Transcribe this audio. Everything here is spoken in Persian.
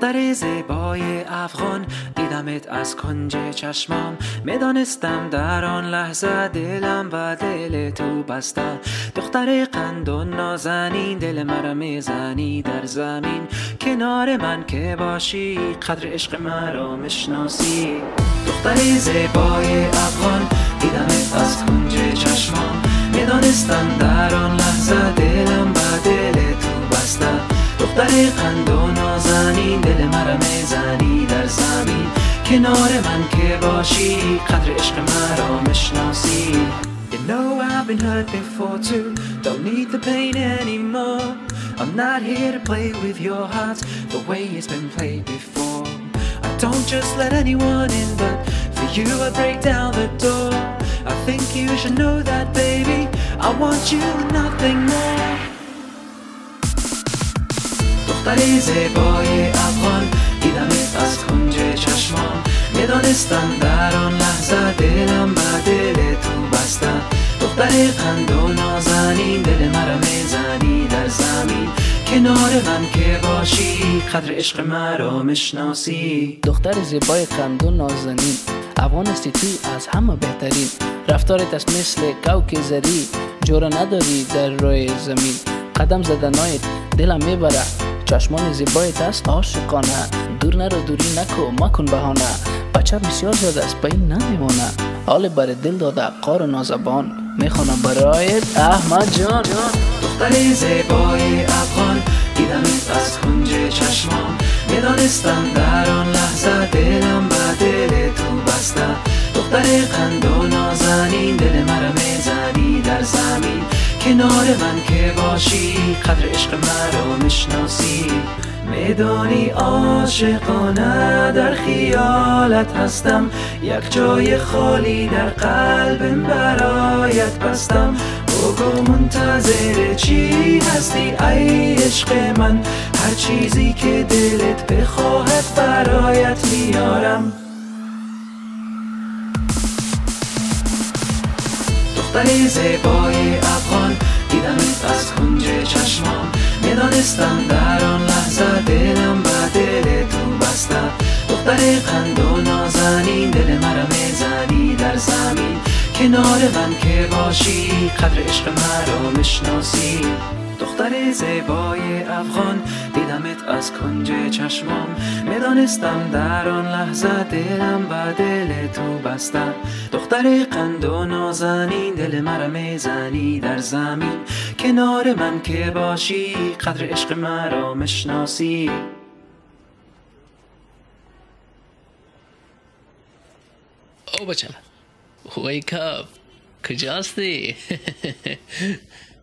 دختر زیبای افغان دیدمت از کنج چشمام، میدانستم در آن لحظه دلم و دل تو بسته. دختر قند و نازنین دل مرا میزنی در زمین، کنار من که باشی قدر عشق مرا مشناسی. دختر زیبای افغان دیدمت از کنج چشمام، میدانستم در آن لحظه دلم و دل تو بسته. دختر قند و نازنین دل مرا میزنی در زمین، کنار من که باشی قدر عشق مرا مشناسی. You know I've been hurt before too, don't need the pain anymore. I'm not here to play with your heart the way it's been played before. I don't just let anyone in, but for you I break down the door. I think you should know that baby, I want you and nothing more. دختر زیبای افغان دیدمت از کنج چشمام، میدانستم در آن لحظه دلم و دل تو بسته. دختر قند و نازنین دل مرا میزنی در زمین، کنار من که باشی قدر عشق مرا مشناسی. دختر زیبای قند و نازنین افغان هستی تو از همه بهترین، رفتارت است مثل کوک زری، جورا نداری در روی زمین. قدم زدنایت دلم میبره، چشمان زیبایت است عاشقانه. دور نرو دوری نکو مکن بهانه، بچه بسیار زیاد است به این نمیمانه. حال بر دل داده قار و نازبان، میخوانم برایت احمد جان. دختر زیبای افغان دیدمت از کنج چشمام، میدانستم در آن لحظه دلم و دل تو بسته. دختر قند و نازنین دل مرا میزنی در زمین، کنار من که باشی قدر عشق مرا مشناسی. میدانی عاشقانه در خیالت هستم، یک جای خالی در قلبم برایت بستم. بگو منتظر چی هستی ای عشق من، هر چیزی که دلت بخواهد برایت میارم. دختر زیبای افغان دیدمت از کنج چشمام، میدانستم در آن لحظه دلم و دل تو بسته. دختر قند و نازنین دل مرا میزنی در زمین، کنار من که باشی قدر عشق مرا مشناسی. دختر زیبای افغان دیدمت از کنج چشمام، میدانستم در آن لحظه دلم و دل تو بسته. دختر قند و نازنین دل مرا میزنی در زمین، کنار من که باشی قدر عشق مرا مشناسی. او بچم wake up کجاستی؟